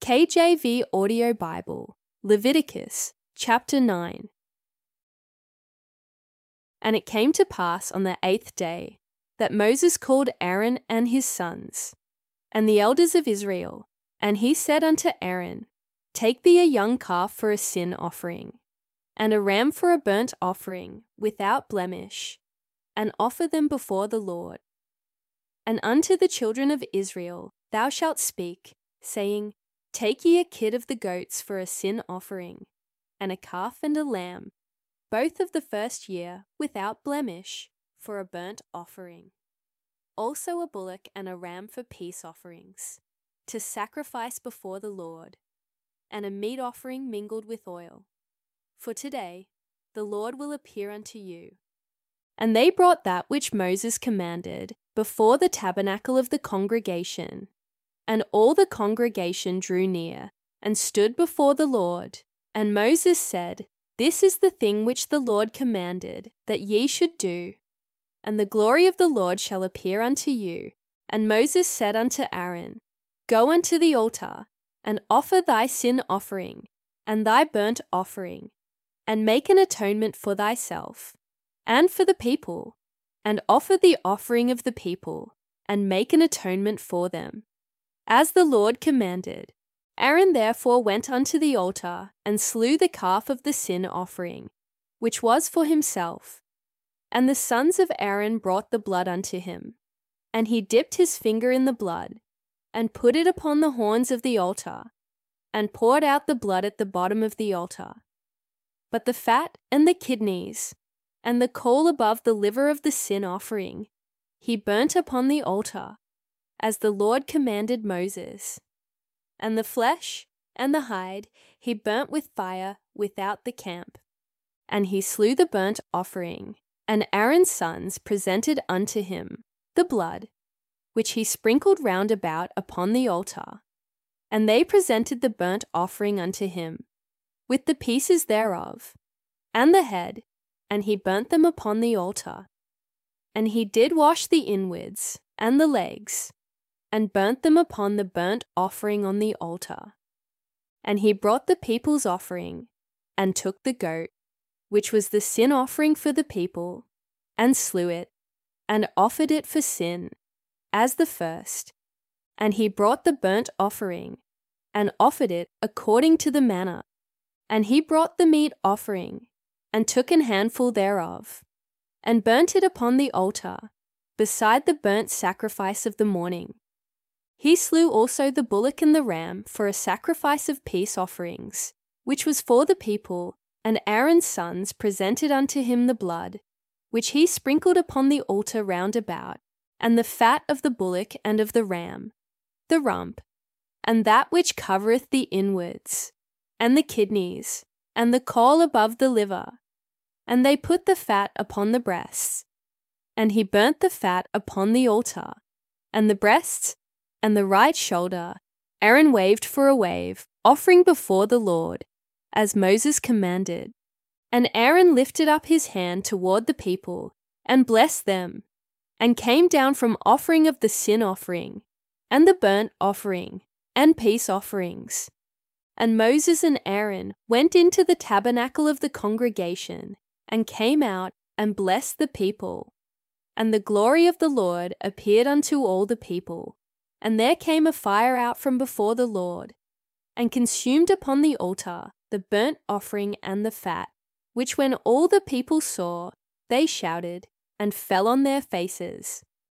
KJV Audio Bible, Leviticus, chapter 9. And it came to pass on the 8th day that Moses called Aaron and his sons, and the elders of Israel, and he said unto Aaron, Take thee a young calf for a sin offering, and a ram for a burnt offering, without blemish, and offer them before the Lord. And unto the children of Israel thou shalt speak, saying, Take ye a kid of the goats for a sin offering, and a calf and a lamb, both of the first year, without blemish, for a burnt offering. Also a bullock and a ram for peace offerings, to sacrifice before the Lord, and a meat offering mingled with oil. For today the Lord will appear unto you. And they brought that which Moses commanded before the tabernacle of the congregation. And all the congregation drew near, and stood before the Lord. And Moses said, This is the thing which the Lord commanded, that ye should do. And the glory of the Lord shall appear unto you. And Moses said unto Aaron, Go unto the altar, and offer thy sin offering, and thy burnt offering, and make an atonement for thyself, and for the people, and offer the offering of the people, and make an atonement for them, as the Lord commanded. Aaron therefore went unto the altar, and slew the calf of the sin offering, which was for himself. And the sons of Aaron brought the blood unto him, and he dipped his finger in the blood, and put it upon the horns of the altar, and poured out the blood at the bottom of the altar. But the fat and the kidneys, and the caul above the liver of the sin offering, he burnt upon the altar, as the Lord commanded Moses. And the flesh and the hide he burnt with fire without the camp. And he slew the burnt offering, and Aaron's sons presented unto him the blood, which he sprinkled round about upon the altar. And they presented the burnt offering unto him, with the pieces thereof, and the head, and he burnt them upon the altar. And he did wash the inwards and the legs, and burnt them upon the burnt offering on the altar. And he brought the people's offering, and took the goat, which was the sin offering for the people, and slew it, and offered it for sin, as the first. And he brought the burnt offering, and offered it according to the manner. And he brought the meat offering, and took an handful thereof, and burnt it upon the altar, beside the burnt sacrifice of the morning. He slew also the bullock and the ram for a sacrifice of peace offerings, which was for the people, and Aaron's sons presented unto him the blood, which he sprinkled upon the altar round about, and the fat of the bullock and of the ram, the rump, and that which covereth the inwards, and the kidneys, and the caul above the liver. And they put the fat upon the breasts. And he burnt the fat upon the altar, and the breasts, and the right shoulder Aaron waved for a wave, offering before the Lord, as Moses commanded. And Aaron lifted up his hand toward the people, and blessed them, and came down from offering of the sin offering, and the burnt offering, and peace offerings. And Moses and Aaron went into the tabernacle of the congregation, and came out, and blessed the people. And the glory of the Lord appeared unto all the people. And there came a fire out from before the Lord, and consumed upon the altar the burnt offering and the fat, which when all the people saw, they shouted, and fell on their faces.